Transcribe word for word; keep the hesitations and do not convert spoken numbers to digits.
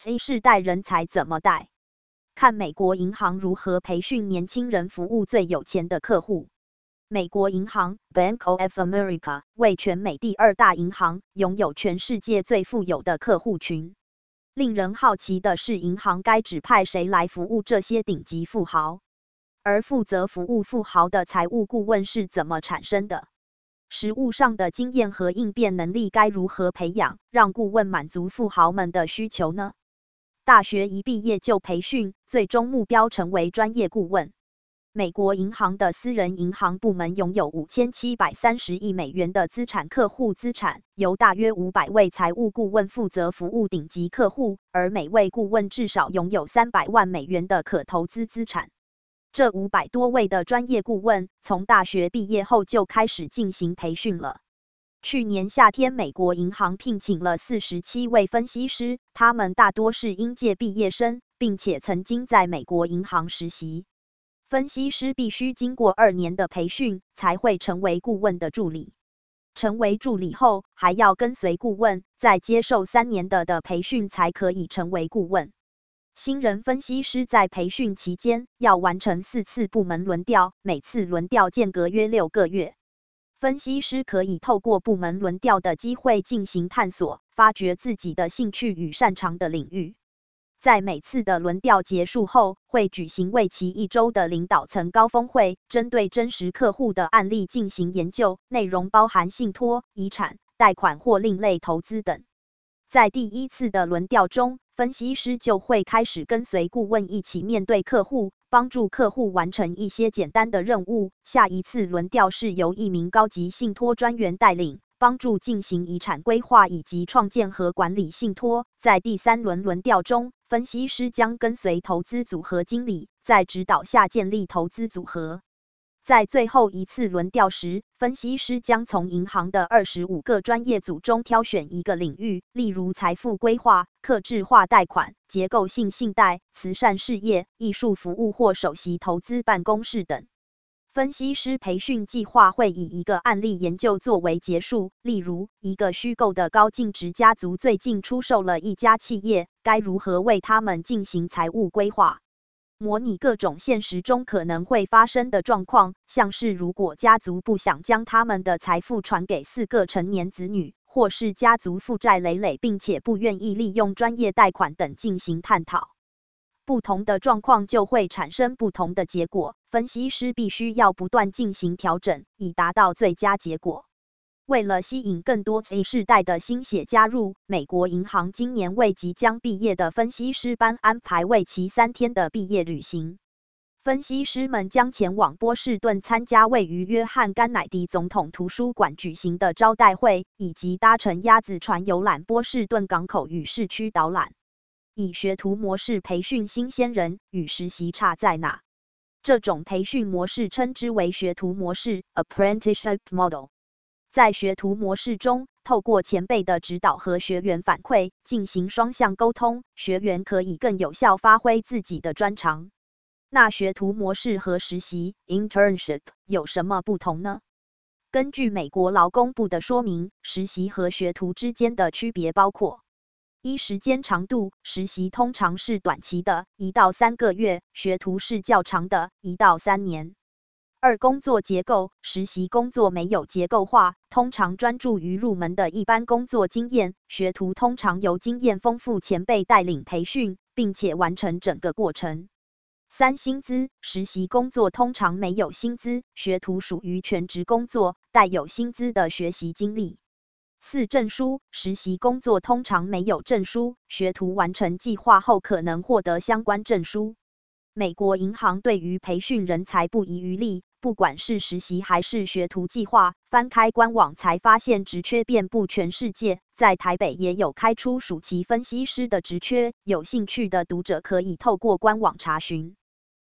Z 世代人才怎么带？看美国银行如何培训年轻人服务最有钱的客户。美国银行 Bank of America 为全美第二大银行，拥有全世界最富有的客户群。令人好奇的是，银行该指派谁来服务这些顶级富豪？而负责服务富豪的财务顾问是怎么产生的？实务上的经验和应变能力该如何培养，让顾问满足富豪们的需求呢？大学一毕业就培训，最终目标成为专业顾问。美国银行的私人银行部门拥有五千七百三十亿美元的资产客户资产，由大约五百位财务顾问负责服务顶级客户，而每位顾问至少拥有三百万美元的可投资资产。这五百多位的专业顾问，从大学毕业后就开始进行培训了。去年夏天，美国银行聘请了四十七位分析师，他们大多是应届毕业生，并且曾经在美国银行实习。分析师必须经过二年的培训，才会成为顾问的助理。成为助理后，还要跟随顾问，再接受三年的的培训，才可以成为顾问。新人分析师在培训期间要完成四次部门轮调，每次轮调间隔约六个月。分析师可以透过部门轮调的机会进行探索，发掘自己的兴趣与擅长的领域。在每次的轮调结束后，会举行为期一周的领导层高峰会，针对真实客户的案例进行研究，内容包含信托、遗产、贷款或另类投资等。在第一次的轮调中，分析师就会开始跟随顾问一起面对客户，帮助客户完成一些简单的任务。下一次轮调是由一名高级信托专员带领，帮助进行遗产规划以及创建和管理信托。在第三轮轮调中，分析师将跟随投资组合经理，在指导下建立投资组合。在最后一次轮调时，分析师将从银行的二十五个专业组中挑选一个领域，例如财富规划、客制化贷款、结构性信贷、慈善事业、艺术服务或首席投资办公室等。分析师培训计划会以一个案例研究作为结束，例如，一个虚构的高净值家族最近出售了一家企业，该如何为他们进行财务规划？模拟各种现实中可能会发生的状况，像是如果家族不想将他们的财富传给四个成年子女，或是家族负债累累并且不愿意利用专业贷款等进行探讨。不同的状况就会产生不同的结果，分析师必须要不断进行调整，以达到最佳结果。为了吸引更多 Z 世代的新血加入，美国银行今年为即将毕业的分析师班安排为期三天的毕业旅行。分析师们将前往波士顿参加位于约翰甘乃迪总统图书馆举行的招待会，以及搭乘鸭子船游览波士顿港口与市区导览。以学徒模式培训新鲜人，与实习差在哪？这种培训模式称之为学徒模式 （apprenticeship model）。在学徒模式中，透过前辈的指导和学员反馈，进行双向沟通，学员可以更有效发挥自己的专长。那学徒模式和实习 （internship） 有什么不同呢？根据美国劳工部的说明，实习和学徒之间的区别包括：一、时间长度，实习通常是短期的，一到三个月；学徒是较长的，一到三年。二、工作结构，实习工作没有结构化，通常专注于入门的一般工作经验；学徒通常由经验丰富前辈带领培训，并且完成整个过程。三、薪资，实习工作通常没有薪资，学徒属于全职工作，带有薪资的学习经历。四、证书，实习工作通常没有证书，学徒完成计划后可能获得相关证书。美国银行对于培训人才不遗余力，不管是实习还是学徒计划，翻开官网才发现职缺遍布全世界，在台北也有开出暑期分析师的职缺，有兴趣的读者可以透过官网查询。